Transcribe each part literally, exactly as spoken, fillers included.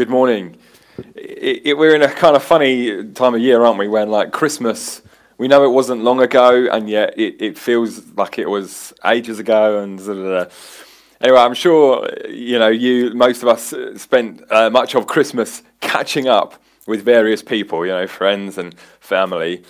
Good morning. It, it, we're in a kind of funny time of year, aren't we? When like Christmas, we know it wasn't long ago, and yet it, it feels like it was ages ago. And da, da, da. Anyway, I'm sure you know you. Most of us spent uh, much of Christmas catching up with various people, you know, friends and family.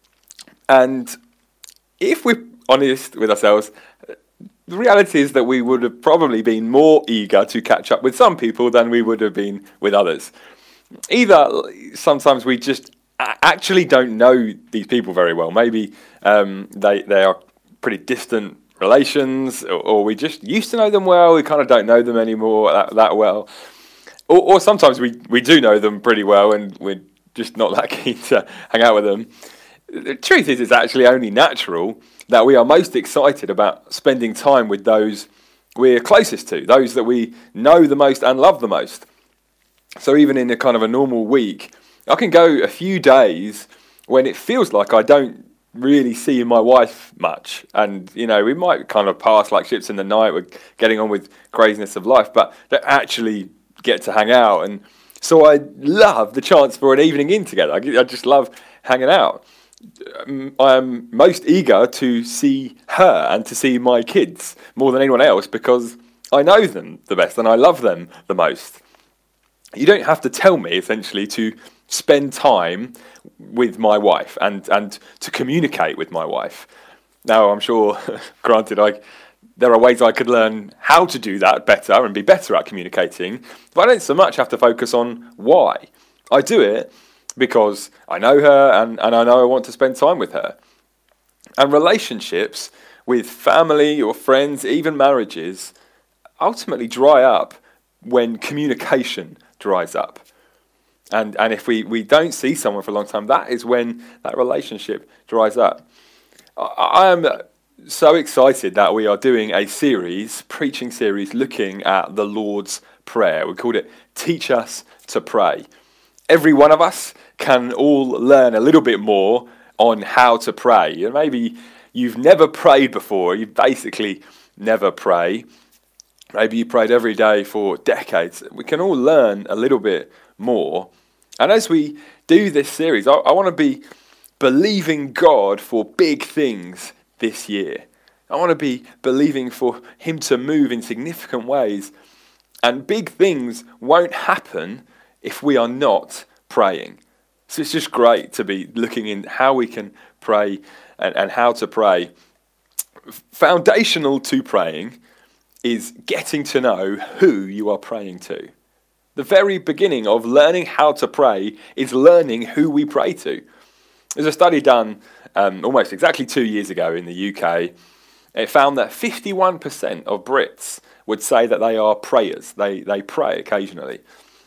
And if we're honest with ourselves, the reality is that we would have probably been more eager to catch up with some people than we would have been with others. Either sometimes we just actually don't know these people very well. Maybe um, they they are pretty distant relations, or, or we just used to know them well. We kind of don't know them anymore that, that well. Or, or sometimes we, we do know them pretty well and we're just not that keen to hang out with them. The truth is, it's actually only natural that we are most excited about spending time with those we're closest to, those that we know the most and love the most. So even in a kind of a normal week, I can go a few days when it feels like I don't really see my wife much. And, you know, we might kind of pass like ships in the night, we're getting on with craziness of life, but don't actually get to hang out. And so I love the chance for an evening in together. I just love hanging out. I'm most eager to see her and to see my kids more than anyone else because I know them the best and I love them the most. You don't have to tell me, essentially, to spend time with my wife and, and to communicate with my wife. Now, I'm sure, granted, I there are ways I could learn how to do that better and be better at communicating, but I don't so much have to focus on why. I do it because I know her and, and I know I want to spend time with her. And relationships with family or friends, even marriages, ultimately dry up when communication dries up. And and if we, we don't see someone for a long time, that is when that relationship dries up. I, I am so excited that we are doing a series, preaching series, looking at the Lord's Prayer. We called it Teach Us to Pray. Every one of us can all learn a little bit more on how to pray. And maybe you've never prayed before, you basically never pray. Maybe you prayed every day for decades. We can all learn a little bit more. And as we do this series, I, I want to be believing God for big things this year. I want to be believing for him to move in significant ways. And big things won't happen if we are not praying. So it's just great to be looking in how we can pray and, and how to pray. Foundational to praying is getting to know who you are praying to. The very beginning of learning how to pray is learning who we pray to. There's a study done um, almost exactly two years ago in the U K. It found that fifty-one percent of Brits would say that they are prayers. They, they pray occasionally.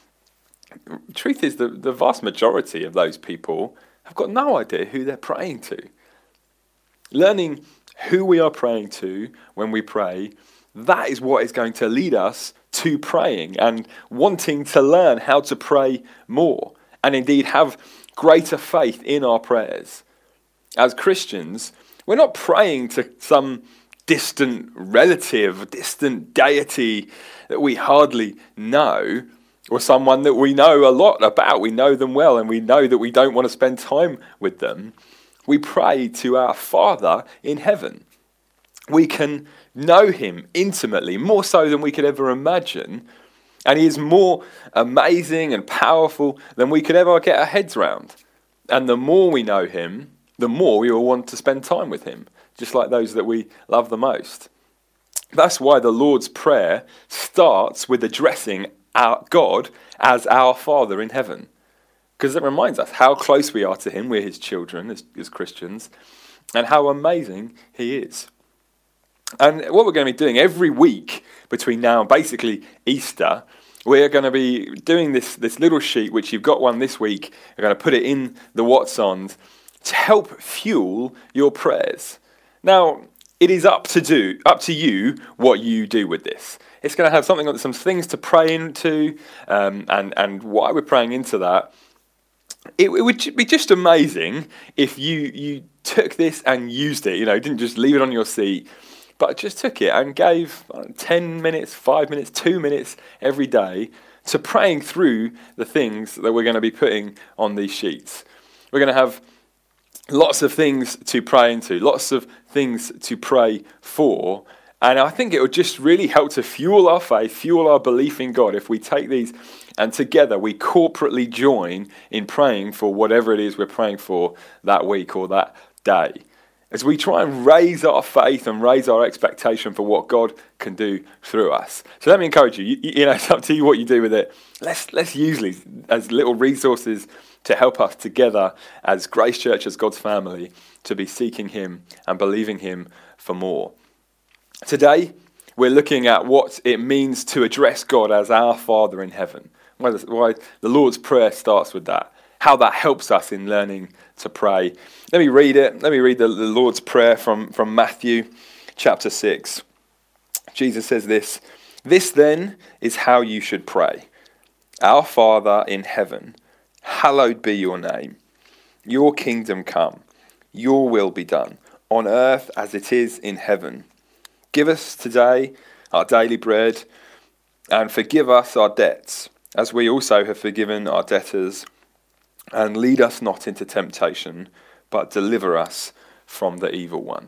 The truth is, the, the vast majority of those people have got no idea who they're praying to. Learning who we are praying to when we pray, that is what is going to lead us to praying and wanting to learn how to pray more and indeed have greater faith in our prayers. As Christians, we're not praying to some distant relative, distant deity that we hardly know, or someone that we know a lot about. We know them well and we know that we don't want to spend time with them. We pray to our Father in heaven. We can know him intimately, more so than we could ever imagine. And he is more amazing and powerful than we could ever get our heads around. And the more we know him, the more we will want to spend time with him, just like those that we love the most. That's why the Lord's Prayer starts with addressing our God as our Father in heaven. Because it reminds us how close we are to him. We're his children as, as Christians. And how amazing he is. And what we're going to be doing every week between now and basically Easter, we're going to be doing this, this little sheet, which you've got one this week. We're going to put it in the What's On to help fuel your prayers. Now, it is up to do, up to you what you do with this. It's going to have something, some things to pray into, um, and and why we're praying into that. It, it would be just amazing if you you took this and used it. You know, didn't just leave it on your seat, but just took it and gave uh, ten minutes, five minutes, two minutes every day to praying through the things that we're going to be putting on these sheets. We're going to have lots of things to pray into, lots of things to pray for. And I think it would just really help to fuel our faith, fuel our belief in God if we take these and together we corporately join in praying for whatever it is we're praying for that week or that day. As we try and raise our faith and raise our expectation for what God can do through us. So let me encourage you, you, you know, it's up to you what you do with it. Let's, let's use these as little resources to help us together as Grace Church, as God's family, to be seeking him and believing him for more. Today, we're looking at what it means to address God as our Father in heaven. Why the Lord's Prayer starts with that. How that helps us in learning to pray. Let me read it. Let me read the, the Lord's Prayer from, from Matthew chapter six. Jesus says this, "This then is how you should pray. Our Father in heaven, hallowed be your name. Your kingdom come. Your will be done, on earth as it is in heaven. Give us today our daily bread, and forgive us our debts, as we also have forgiven our debtors. And lead us not into temptation, but deliver us from the evil one."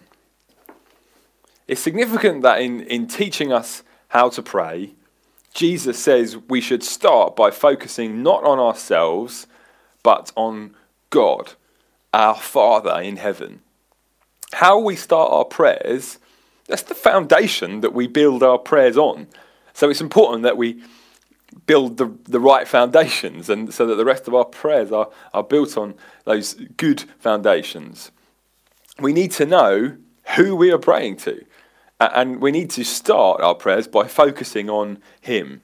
It's significant that in, in teaching us how to pray, Jesus says we should start by focusing not on ourselves, but on God, our Father in heaven. How we start our prayers, that's the foundation that we build our prayers on. So it's important that we build the, the right foundations, and so that the rest of our prayers are, are built on those good foundations. We need to know who we are praying to, and we need to start our prayers by focusing on him.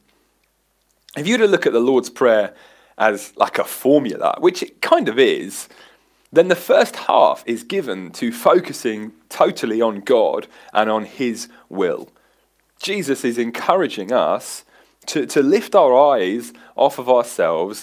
If you were to look at the Lord's Prayer as like a formula, which it kind of is, then the first half is given to focusing totally on God and on his will. Jesus is encouraging us To, to lift our eyes off of ourselves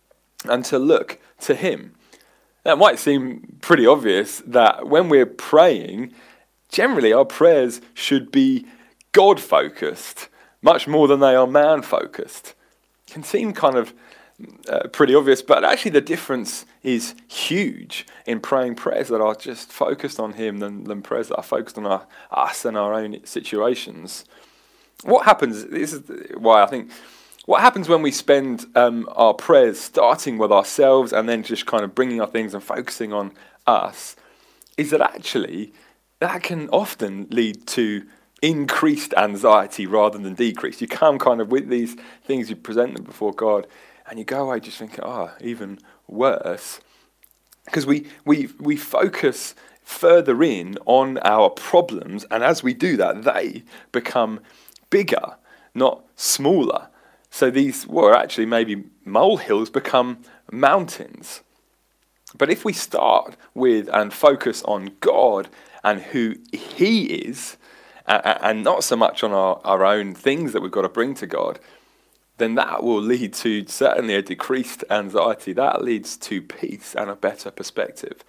and to look to him. Now, it might seem pretty obvious that when we're praying, generally our prayers should be God-focused, much more than they are man-focused. It can seem kind of uh, pretty obvious, but actually the difference is huge in praying prayers that are just focused on him than, than prayers that are focused on our, us and our own situations. What happens, this is why I think, what happens when we spend um, our prayers starting with ourselves and then just kind of bringing our things and focusing on us, is that actually that can often lead to increased anxiety rather than decreased. You come kind of with these things, you present them before God, and you go away just thinking, oh, even worse. Because we, we, we focus further in on our problems, and as we do that, they become bigger, not smaller. So these were actually maybe molehills become mountains. But if we start with and focus on God and who he is, and not so much on our, our own things that we've got to bring to God, then that will lead to certainly a decreased anxiety. That leads to peace and a better perspective.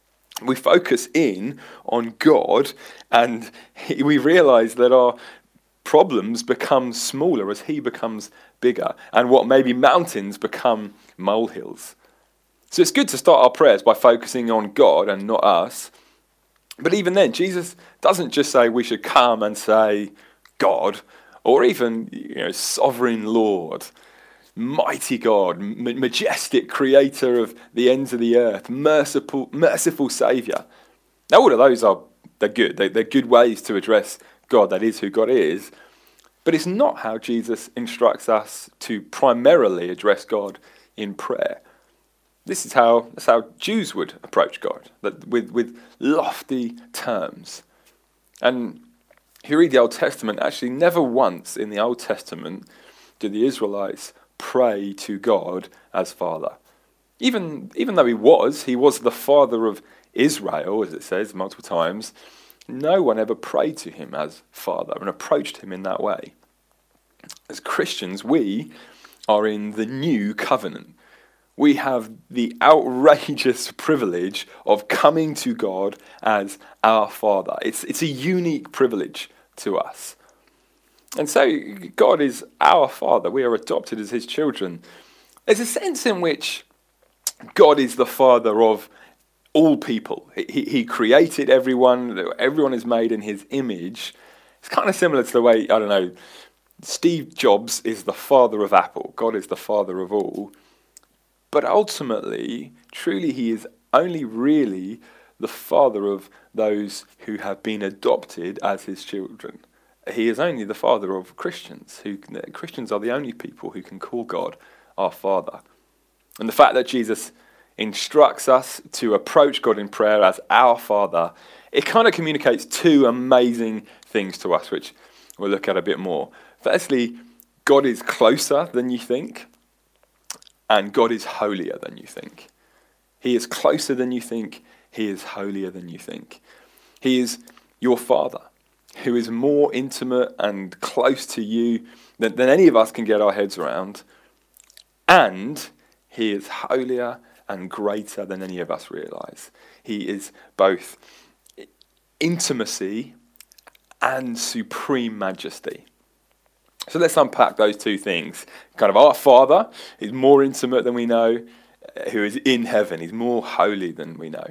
We focus in on God and we realize that our problems become smaller as he becomes bigger, and what may be mountains become molehills. So it's good to start our prayers by focusing on God and not us. But even then, Jesus doesn't just say we should come and say God, or even, you know, sovereign Lord, mighty God, m- majestic creator of the ends of the earth, merciful, merciful Saviour. Now all of those are they're good. They, they're good ways to address God, that is who God is, but it's not how Jesus instructs us to primarily address God in prayer. This is how that's how Jews would approach God, that with, with lofty terms. And if you read the Old Testament, actually never once in the Old Testament did the Israelites pray to God as Father. Even, even though he was, he was the Father of Israel, as it says multiple times, no one ever prayed to him as Father and approached him in that way. As Christians, we are in the new covenant. We have the outrageous privilege of coming to God as our Father. It's, it's a unique privilege to us. And so God is our Father. We are adopted as his children. There's a sense in which God is the Father of all people. He, he created everyone. Everyone is made in his image. It's kind of similar to the way, I don't know, Steve Jobs is the father of Apple. God is the father of all. But ultimately, truly, he is only really the father of those who have been adopted as his children. He is only the father of Christians. Who Christians are the only people who can call God our Father. And the fact that Jesus instructs us to approach God in prayer as our Father, it kind of communicates two amazing things to us, which we'll look at a bit more. Firstly, God is closer than you think, and God is holier than you think. He is closer than you think. He is holier than you think. He is your Father, who is more intimate and close to you than, than any of us can get our heads around. And he is holier and greater than any of us realize. He is both intimacy and supreme majesty. So let's unpack those two things. Kind of our Father is more intimate than we know, who is in heaven. He's more holy than we know.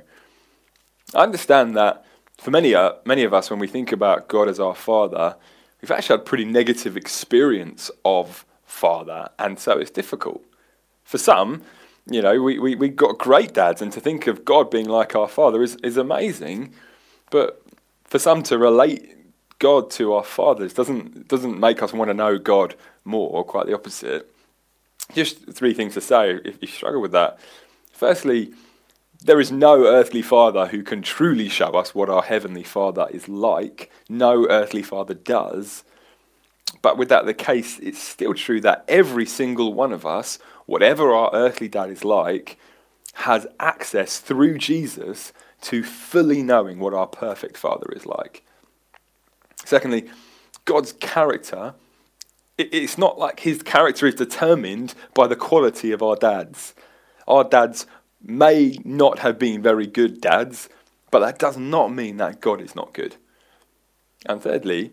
I understand that for many, uh, many of us, when we think about God as our Father, we've actually had a pretty negative experience of Father, and so it's difficult. For some, you know, we, we, we got great dads, and to think of God being like our Father is, is amazing, but for some to relate God to our fathers doesn't doesn't make us want to know God more, or quite the opposite. Just three things to say if you struggle with that. Firstly, there is no earthly father who can truly show us what our heavenly Father is like. No earthly father does. But with that the case, it's still true that every single one of us, whatever our earthly dad is like, has access through Jesus to fully knowing what our perfect Father is like. Secondly, God's character, it's not like his character is determined by the quality of our dads. Our dads may not have been very good dads, but that does not mean that God is not good. And thirdly,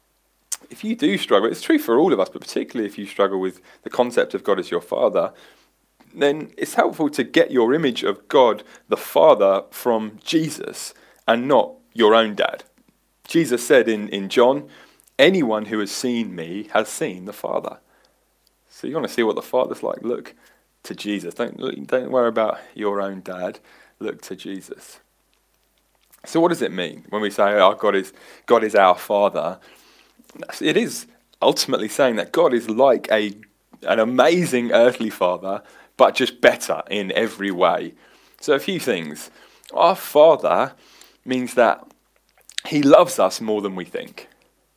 if you do struggle, it's true for all of us, but particularly if you struggle with the concept of God as your Father, then it's helpful to get your image of God the Father from Jesus and not your own dad. Jesus said in, in John, anyone who has seen me has seen the Father. So you want to see what the Father's like, look to Jesus. Don't, don't worry about your own dad. Look to Jesus. So what does it mean when we say, oh, God is, God is our Father? It is ultimately saying that God is like a an amazing earthly father, but just better in every way. So a few things. Our Father means that he loves us more than we think.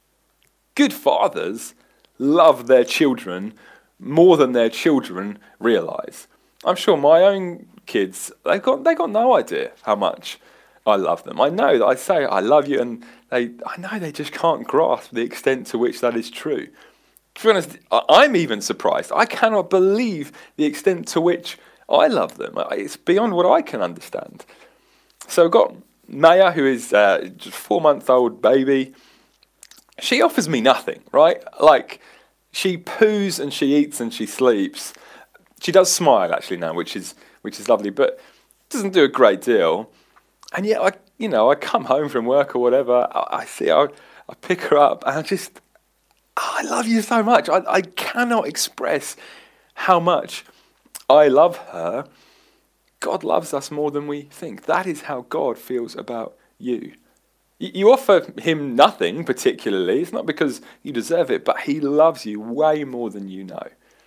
Good fathers love their children more than their children realise. I'm sure my own kids, they got they got no idea how much I love them. I know that I say I love you, and they I know they just can't grasp the extent to which that is true. To be honest, I'm even surprised. I cannot believe the extent to which I love them. It's beyond what I can understand. So I've got Maya, who is a four-month-old baby. She offers me nothing, right? Like, she poos and she eats and she sleeps. She does smile actually now, which is which is lovely, but doesn't do a great deal. And yet, I you know, I come home from work or whatever. I, I see her, I pick her up, and I just, oh, I love you so much. I, I cannot express how much I love her. God loves us more than we think. That is how God feels about you. You offer him nothing particularly. It's not because you deserve it, but he loves you way more than you know.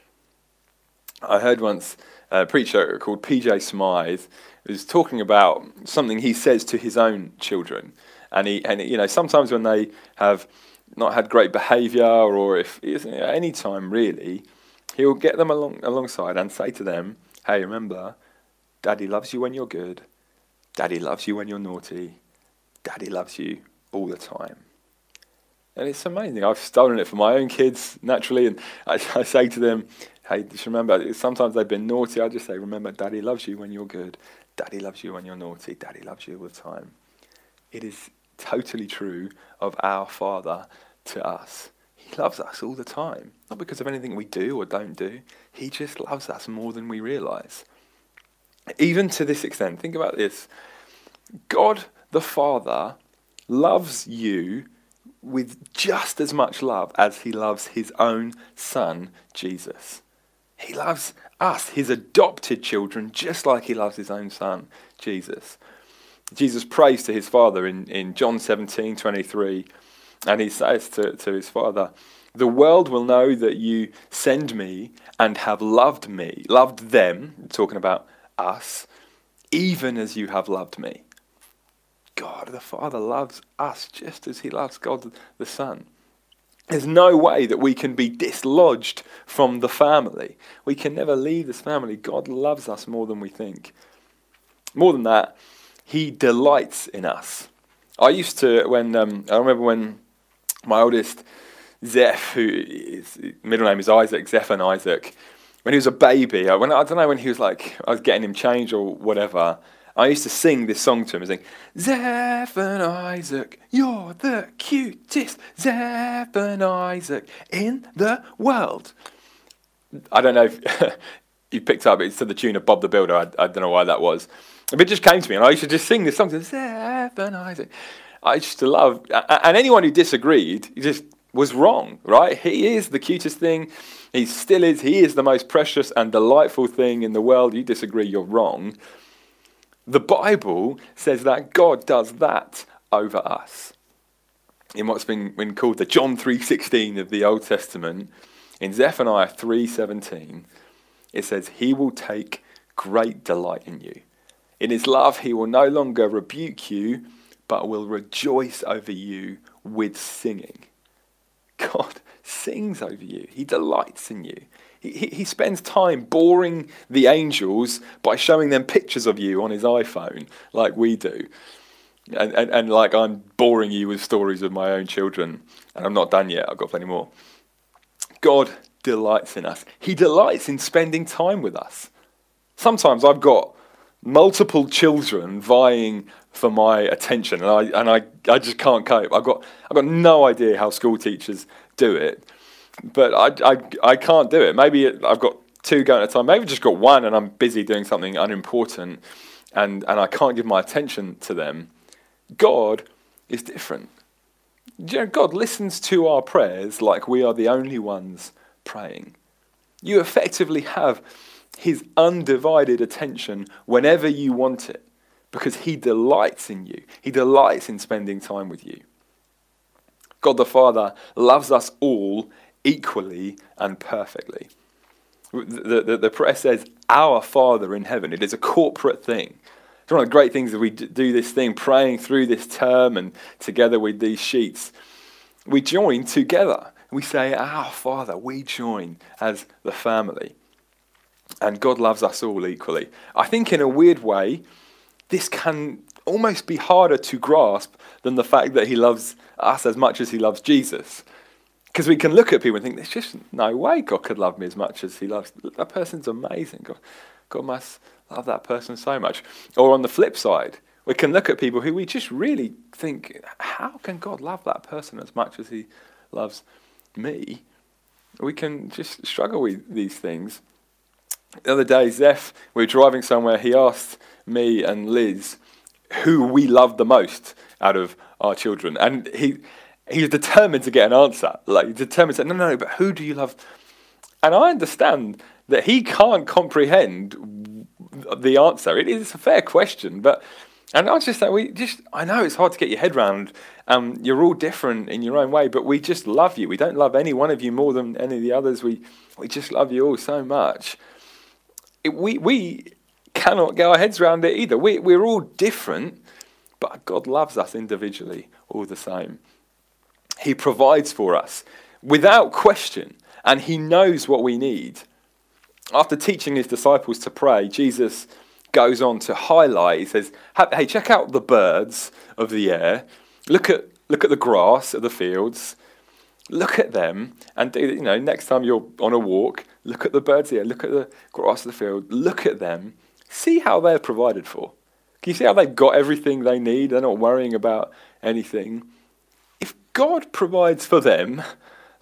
I heard once a preacher called P J Smythe was talking about something he says to his own children. And, he, and you know, sometimes when they have not had great behaviour, or if you know, any time really, he'll get them along alongside and say to them, hey, remember, Daddy loves you when you're good. Daddy loves you when you're naughty. Daddy loves you all the time. And it's amazing. I've stolen it from my own kids, naturally, and I, I say to them, hey, just remember, sometimes they've been naughty. I just say, remember, Daddy loves you when you're good. Daddy loves you when you're naughty. Daddy loves you all the time. It is totally true of our Father to us. He loves us all the time. Not because of anything we do or don't do. He just loves us more than we realise. Even to this extent, think about this. God the Father loves you with just as much love as he loves his own son, Jesus. He loves us, his adopted children, just like he loves his own son, Jesus. Jesus prays to his Father in, in John seventeen twenty-three, and he says to, to his Father, "The world will know that you send me and have loved me," loved them, talking about us, "even as you have loved me." God the Father loves us just as he loves God the Son. There's no way that we can be dislodged from the family. We can never leave this family. God loves us more than we think. More than that, he delights in us. I used to, when um, I remember when my oldest, Zeph, who his middle name is Isaac, Zeph and Isaac, when he was a baby, I, when, I don't know, when he was like, I was getting him changed or whatever, I used to sing this song to him, sing, "Zeph and Isaac, you're the cutest Zeph and Isaac in the world." I don't know if you picked up, it's to the tune of Bob the Builder. I, I don't know why that was. But it just came to me, and I used to just sing this song, Zeph and Isaac. I used to love, and anyone who disagreed, just was wrong, right? He is the cutest thing. He still is. He is the most precious and delightful thing in the world. You disagree, you're wrong. The Bible says that God does that over us. In what's been, been called the John three sixteen of the Old Testament, in Zephaniah three seventeen, it says, "He will take great delight in you. In his love, he will no longer rebuke you, but will rejoice over you with singing." God sings over you. He delights in you. He, he, he spends time boring the angels by showing them pictures of you on his iPhone, like we do. And, and, and like I'm boring you with stories of my own children. And I'm not done yet. I've got plenty more. God delights in us. He delights in spending time with us. Sometimes I've got multiple children vying for my attention, and I and I, I just can't cope. I've got I've got no idea how school teachers do it, but I I, I can't do it. Maybe it, I've got two going at a time. Maybe I've just got one, and I'm busy doing something unimportant, and and I can't give my attention to them. God is different. You know, God listens to our prayers like we are the only ones praying. You effectively have his undivided attention whenever you want it, because he delights in you. He delights in spending time with you. God the Father loves us all equally and perfectly. The, the, the prayer says, "Our Father in heaven." It is a corporate thing. It's one of the great things that we do this thing, praying through this term and together with these sheets. We join together. We say, "Our Father." We join as the family. And God loves us all equally. I think in a weird way, this can almost be harder to grasp than the fact that he loves us as much as he loves Jesus. Because we can look at people and think, there's just no way God could love me as much as he loves. That person's amazing. God, God must love that person so much. Or on the flip side, we can look at people who we just really think, how can God love that person as much as he loves me? We can just struggle with these things. The other day, Zeph, we were driving somewhere, he asked me and Liz who we loved the most out of our children. And he he was determined to get an answer. Like, determined to say, no, no, no, but who do you love? And I understand that he can't comprehend the answer. It is a fair question, but... And I was just like, we just, I know it's hard to get your head around. Um, you're all different in your own way, but we just love you. We don't love any one of you more than any of the others. We we just love you all so much. It, we we cannot get our heads around it either. We we're all different, but God loves us individually all the same. He provides for us without question, and he knows what we need. After teaching his disciples to pray, Jesus goes on to highlight, he says, hey, check out the birds of the air. Look at look at the grass of the fields. Look at them. And, you know, next time you're on a walk, look at the birds here. Look at the grass of the field. Look at them. See how they're provided for. Can you see how they've got everything they need? They're not worrying about anything. If God provides for them,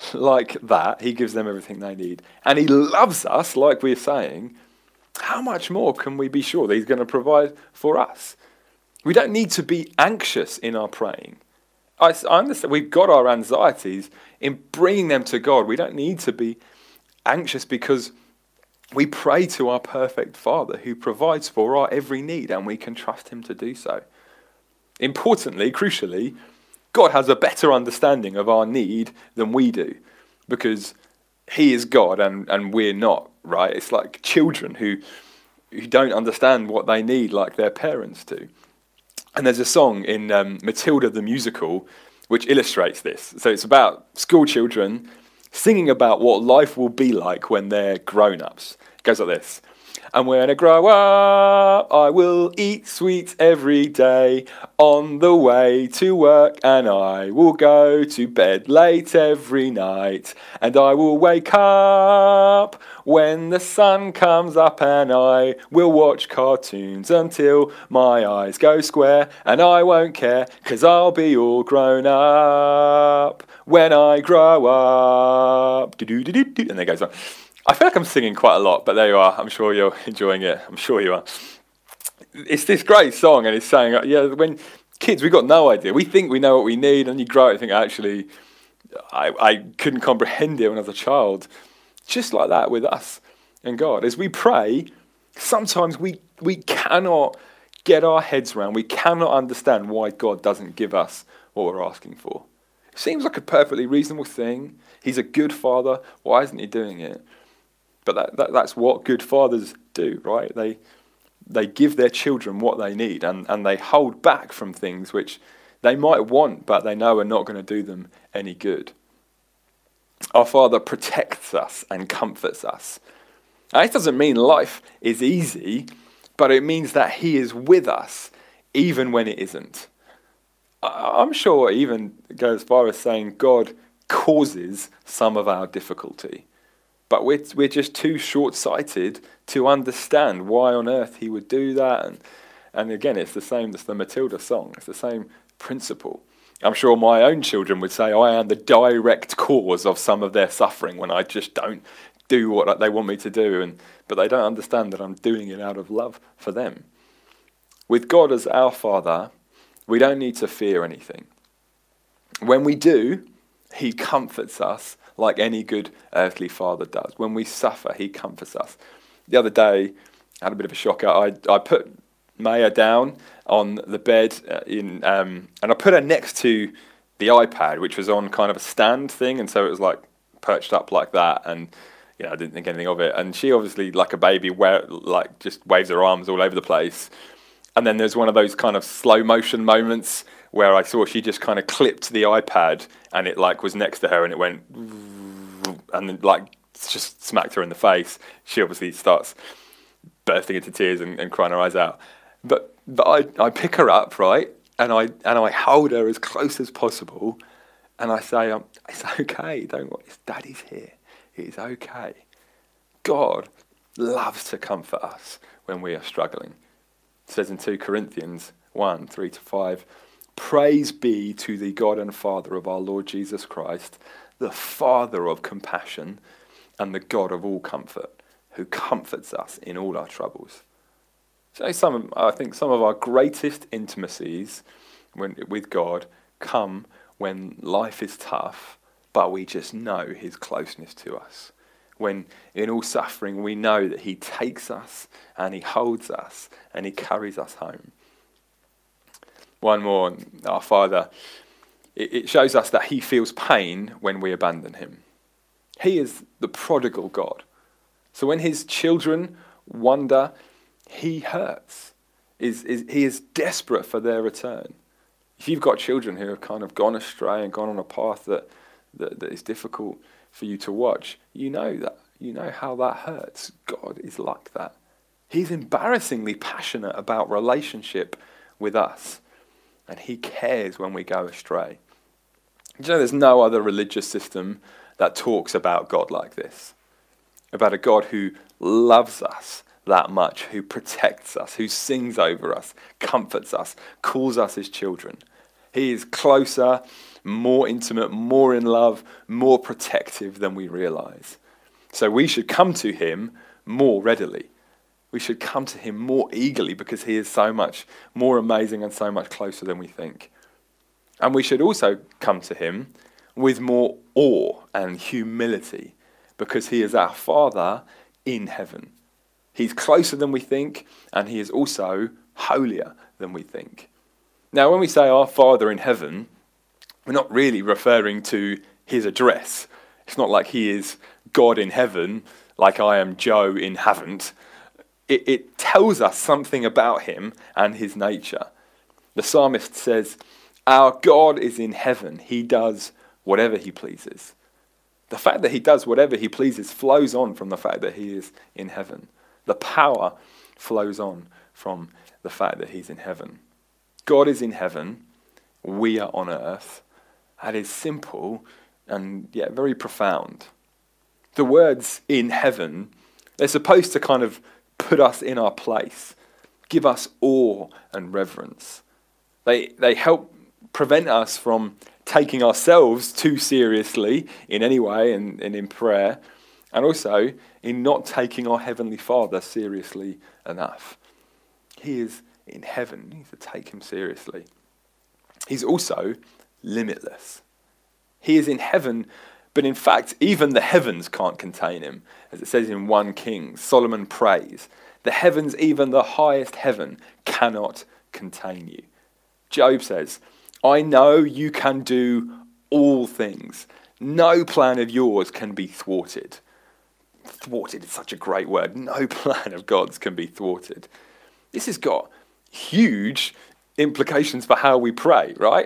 like that. He gives them everything they need. And he loves us, like we're saying. How much more can we be sure that he's going to provide for us? We don't need to be anxious in our praying. I, I understand we've got our anxieties in bringing them to God. We don't need to be anxious because we pray to our perfect Father who provides for our every need, and we can trust him to do so. Importantly, crucially, God has a better understanding of our need than we do, because he is God and, and we're not, right? It's like children who, who don't understand what they need like their parents do. And there's a song in um, Matilda the musical which illustrates this. So it's about school children singing about what life will be like when they're grown-ups. It goes like this. And when I grow up, I will eat sweets every day on the way to work, and I will go to bed late every night, and I will wake up when the sun comes up, and I will watch cartoons until my eyes go square, and I won't care, 'cause I'll be all grown up when I grow up. Do-do-do-do-do. And there goes on. I feel like I'm singing quite a lot, but there you are. I'm sure you're enjoying it. I'm sure you are. It's this great song, and it's saying, yeah, when kids, we've got no idea. We think we know what we need, and you grow up and think, actually, I, I couldn't comprehend it when I was a child. Just like that with us and God. As we pray, sometimes we, we cannot get our heads around, we cannot understand why God doesn't give us what we're asking for. It seems like a perfectly reasonable thing. He's a good father. Why isn't he doing it? But that, that that's what good fathers do, right? They they give their children what they need, and, and they hold back from things which they might want, but they know are not going to do them any good. Our Father protects us and comforts us. Now, this doesn't mean life is easy, but it means that he is with us even when it isn't. I'm sure it even goes as far as saying God causes some of our difficulty. But we're, we're just too short-sighted to understand why on earth he would do that. And, and again, it's the same as the Matilda song. It's the same principle. I'm sure my own children would say I am the direct cause of some of their suffering when I just don't do what they want me to do. And but they don't understand that I'm doing it out of love for them. With God as our Father, we don't need to fear anything. When we do, he comforts us like any good earthly father does. When we suffer, he comforts us. The other day, I had a bit of a shocker. I, I put Maya down on the bed, uh, in, um, and I put her next to the iPad, which was on kind of a stand thing, and so it was like perched up like that, and you know, I didn't think anything of it. And she obviously, like a baby, where, like just waves her arms all over the place. And then there's one of those kind of slow motion moments where I saw she just kind of clipped the iPad and it like was next to her and it went and then like just smacked her in the face. She obviously starts bursting into tears and, and crying her eyes out. But but I, I pick her up, right, and I and I hold her as close as possible, and I say, um, it's okay, don't worry, Daddy's here. It's okay. God loves to comfort us when we are struggling. It says in two Corinthians one, three to five, praise be to the God and Father of our Lord Jesus Christ, the Father of compassion and the God of all comfort, who comforts us in all our troubles. So some, of, I think some of our greatest intimacies when, with God come when life is tough, but we just know his closeness to us. When in all suffering we know that he takes us and he holds us and he carries us home. One more, our Father, it, it shows us that he feels pain when we abandon him. He is the prodigal God. So when his children wander, he hurts. Is, is, he is desperate for their return. If you've got children who have kind of gone astray and gone on a path that, that, that is difficult for you to watch, you know that. You know how that hurts. God is like that. He's embarrassingly passionate about relationship with us. And he cares when we go astray. Do you know there's no other religious system that talks about God like this? About a God who loves us that much, who protects us, who sings over us, comforts us, calls us his children. He is closer more intimate, more in love, more protective than we realize. So we should come to him more readily. We should come to him more eagerly because he is so much more amazing and so much closer than we think. And we should also come to him with more awe and humility because he is our Father in heaven. He's closer than we think, and he is also holier than we think. Now, when we say our Father in heaven, we're not really referring to his address. It's not like he is God in heaven, like I am Joe in haven't. It, it tells us something about him and his nature. The psalmist says, our God is in heaven. He does whatever he pleases. The fact that he does whatever he pleases flows on from the fact that he is in heaven. The power flows on from the fact that he's in heaven. God is in heaven. We are on earth. That is simple and yet very profound. The words in heaven, they're supposed to kind of put us in our place, give us awe and reverence. They, they help prevent us from taking ourselves too seriously in any way and, and in prayer, and also in not taking our Heavenly Father seriously enough. He is in heaven. We need to take him seriously. He's also limitless. He is in heaven, but in fact, even the heavens can't contain him. As it says in First Kings, Solomon prays, the heavens, even the highest heaven, cannot contain you. Job says, I know you can do all things. No plan of yours can be thwarted. Thwarted is such a great word. No plan of God's can be thwarted. This has got huge implications for how we pray, right?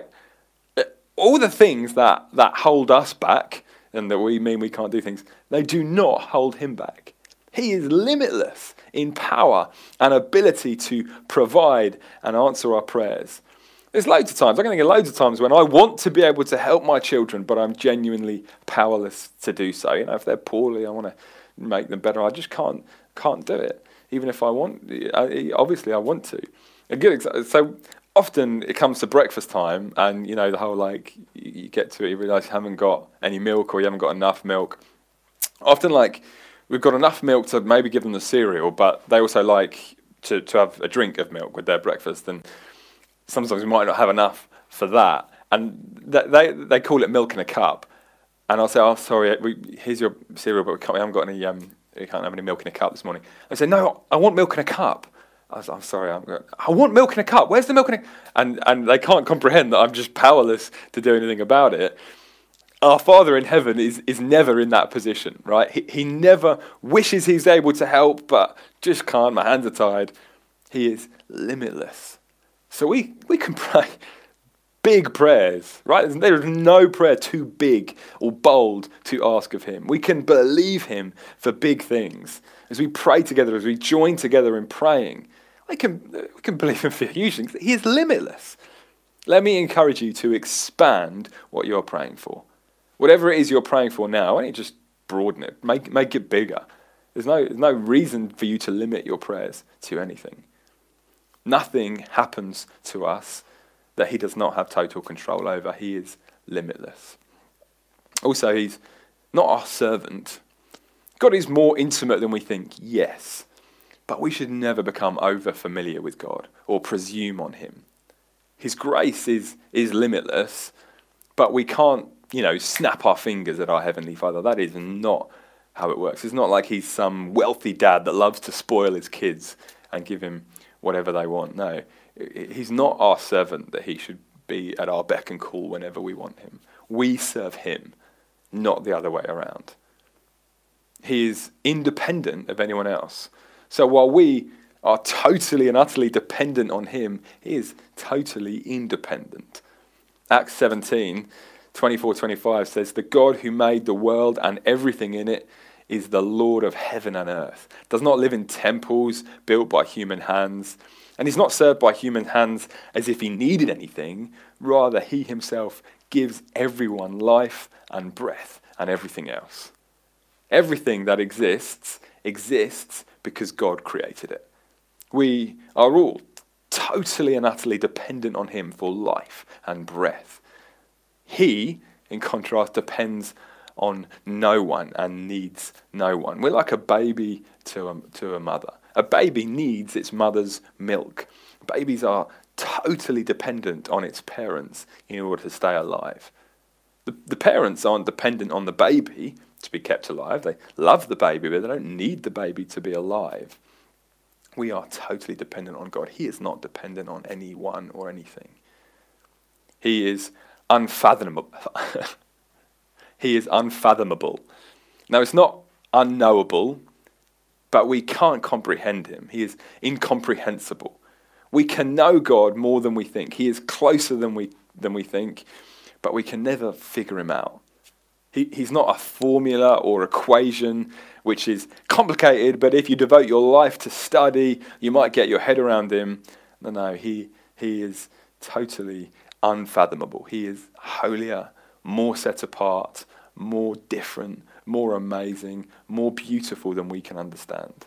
All the things that, that hold us back and that we mean we can't do things, they do not hold him back. He is limitless in power and ability to provide and answer our prayers. There's loads of times, I'm going to get loads of times when I want to be able to help my children, but I'm genuinely powerless to do so. You know, if they're poorly, I want to make them better. I just can't can't do it, even if I want. I, obviously, I want to. A good example. So often it comes to breakfast time, and you know the whole like you, you get to it, you realise you haven't got any milk or you haven't got enough milk. Often, like we've got enough milk to maybe give them the cereal, but they also like to to have a drink of milk with their breakfast, and sometimes we might not have enough for that, and they they call it milk in a cup, and I'll say, "Oh, sorry, we, here's your cereal, but we, can't, we haven't got any. Um, we can't have any milk in a cup this morning." I say, "No, I want milk in a cup." I was, "I'm sorry, I'm going, I want milk in a cup. Where's the milk in a?" And and they can't comprehend that I'm just powerless to do anything about it. Our Father in heaven is is never in that position, right? He he never wishes he's able to help, but just can't. My hands are tied. He is limitless. So we, we can pray big prayers, right? There is no prayer too big or bold to ask of him. We can believe him for big things. As we pray together, as we join together in praying, we can, we can believe him for huge things. He is limitless. Let me encourage you to expand what you're praying for. Whatever it is you're praying for now, why don't you just broaden it, make, make it bigger. There's no, there's no reason for you to limit your prayers to anything. Nothing happens to us that he does not have total control over. He is limitless. Also, he's not our servant. God is more intimate than we think, yes. But we should never become over familiar with God or presume on him. His grace is, is limitless, but we can't, you know, snap our fingers at our Heavenly Father. That is not how it works. It's not like he's some wealthy dad that loves to spoil his kids and give him whatever they want. No, he's not our servant that he should be at our beck and call whenever we want him. We serve him, not the other way around. He is independent of anyone else. So while we are totally and utterly dependent on him, he is totally independent. Acts seventeen, twenty-four to twenty-five says, the God who made the world and everything in it is the Lord of heaven and earth, does not live in temples built by human hands, and he's not served by human hands as if he needed anything. Rather, he himself gives everyone life and breath and everything else. Everything that exists, exists because God created it. We are all totally and utterly dependent on him for life and breath. He, in contrast, depends on no one and needs no one. We're like a baby to a, to a mother. A baby needs its mother's milk. Babies are totally dependent on its parents in order to stay alive. The, the parents aren't dependent on the baby to be kept alive. They love the baby, but they don't need the baby to be alive. We are totally dependent on God. He is not dependent on anyone or anything. He is unfathomable. He is unfathomable. Now, it's not unknowable, but we can't comprehend him. He is incomprehensible. We can know God more than we think. He is closer than we than we think, but we can never figure him out. He, he's not a formula or equation which is complicated, but if you devote your life to study, you might get your head around him. No, no, he, he is totally unfathomable. He is holier, more set apart, more different, more amazing, more beautiful than we can understand.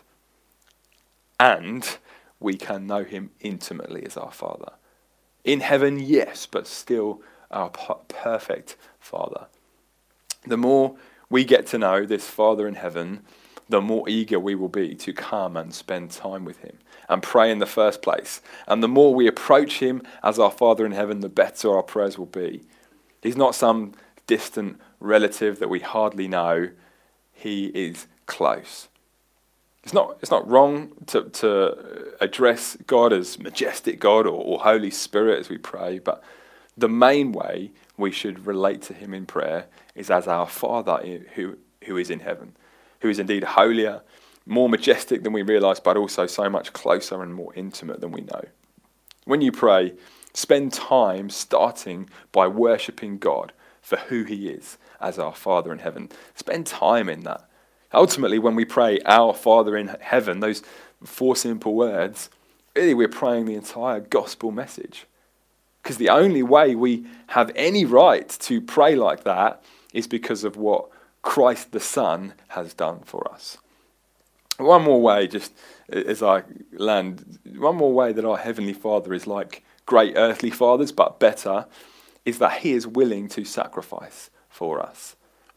And we can know him intimately as our Father. In heaven, yes, but still our perfect Father. The more we get to know this Father in heaven, the more eager we will be to come and spend time with him and pray in the first place. And the more we approach him as our Father in heaven, the better our prayers will be. He's not some distant relative that we hardly know. He is close. It's not, it's not wrong to, to address God as majestic God or, or Holy Spirit as we pray, but the main way we should relate to him in prayer is as our Father who, who is in heaven, who is indeed holier, more majestic than we realise, but also so much closer and more intimate than we know. When you pray, spend time starting by worshipping God for who he is as our Father in heaven. Spend time in that. Ultimately, when we pray, our Father in heaven, those four simple words, really we're praying the entire gospel message. Because the only way we have any right to pray like that is because of what Christ the Son has done for us. One more way, just as I land, one more way that our Heavenly Father is like great earthly fathers, but better, is that he is willing to sacrifice for us.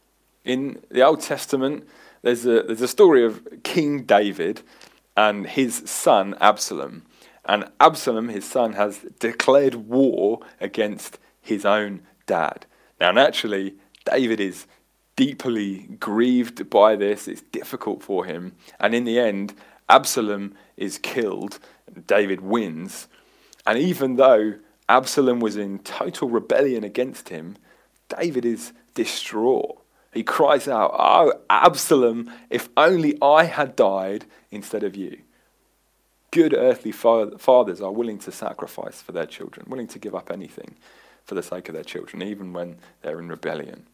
In the Old Testament, there's a, there's a story of King David and his son Absalom. And Absalom, his son, has declared war against his own dad. Now, naturally, David is deeply grieved by this. It's difficult for him. And in the end, Absalom is killed. David wins. And even though Absalom was in total rebellion against him, David is distraught. He cries out, "Oh, Absalom, if only I had died instead of you." Good earthly fathers are willing to sacrifice for their children, willing to give up anything for the sake of their children, even when they're in rebellion.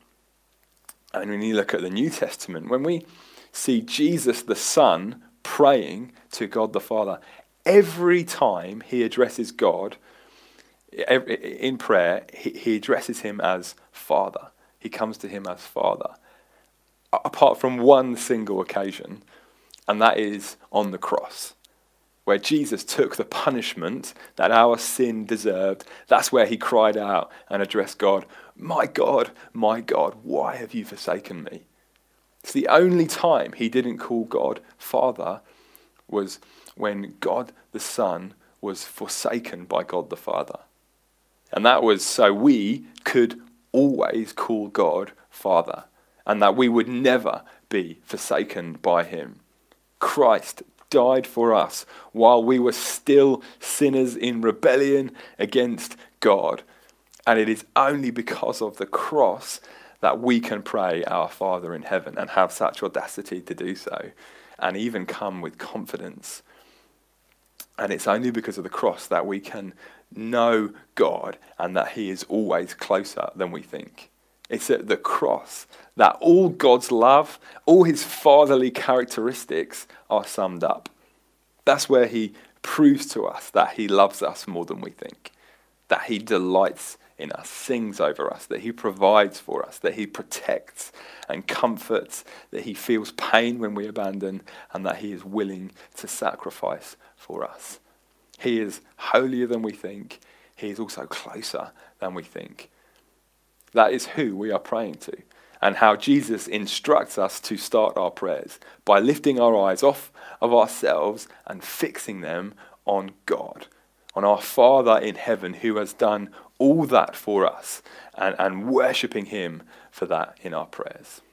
And when you look at the New Testament, when we see Jesus the Son praying to God the Father, every time he addresses God in prayer, he addresses him as Father. He comes to him as Father, apart from one single occasion, and that is on the cross, where Jesus took the punishment that our sin deserved. That's where he cried out and addressed God, "My God, my God, why have you forsaken me?" It's the only time he didn't call God Father was when God the Son was forsaken by God the Father. And that was so we could always call God Father, and that we would never be forsaken by him. Christ died for us while we were still sinners in rebellion against God. And it is only because of the cross that we can pray our Father in heaven and have such audacity to do so and even come with confidence. And it's only because of the cross that we can know God and that he is always closer than we think. It's at the cross that all God's love, all his fatherly characteristics are summed up. That's where he proves to us that he loves us more than we think, that he delights in us, sings over us, that he provides for us, that he protects and comforts, that he feels pain when we abandon, and that he is willing to sacrifice for us. He is holier than we think. He is also closer than we think. That is who we are praying to, and how Jesus instructs us to start our prayers by lifting our eyes off of ourselves and fixing them on God, on our Father in heaven who has done all that for us, and, and worshipping him for that in our prayers.